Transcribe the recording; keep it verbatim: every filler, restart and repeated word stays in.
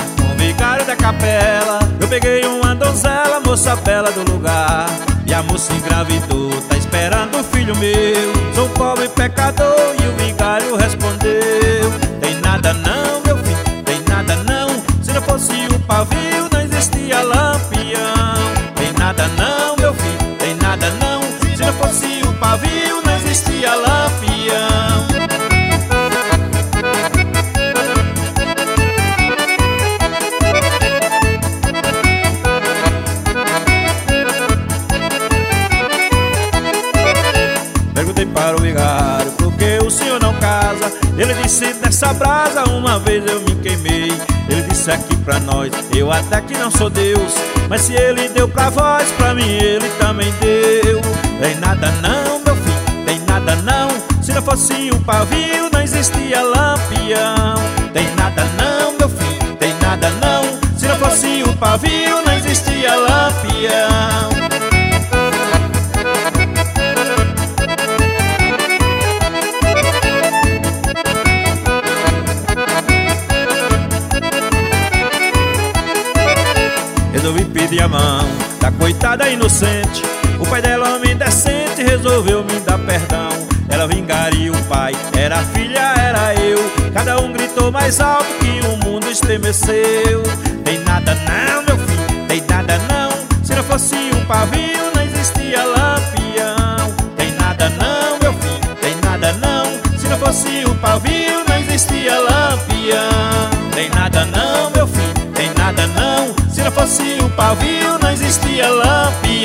com o vigário da capela. Eu peguei uma donzela, moça bela do lugar, e a moça engravidou, tá esperando um filho meu. Sou pobre pecador e o vigário respondeu: tem nada não, meu filho, tem nada não. Se não fosse o pavio, não existia lampião. Tem nada não, meu filho, tem nada não. Se não fosse o pavio, não existia lampião. Perguntei para o vigário: por que o senhor não casa? Ele disse: nessa brasa uma vez eu me queimei. Ele disse aqui pra nós: eu até que não sou Deus, mas se ele deu pra vós, pra mim ele também deu. Tem nada não, meu filho, tem nada não. Se não fosse o pavio, não existia lampião. Tem nada não, meu filho, tem nada não. Se não fosse o pavio, não existia lampião. Resolvi pedir a mão da coitada inocente. O pai dela, homem decente, resolveu me dar perdão. Ela vingaria o pai, era a filha, era eu. Cada um gritou mais alto que o mundo estremeceu. Tem nada não, meu filho, tem nada não. Se não fosse o pavio, não existia lampião. Tem nada não, meu filho, tem nada não. Se não fosse o pavio, não existia lampião. Tem nada não, meu filho, tem nada não. Se não fosse o pavio, não existia lampião.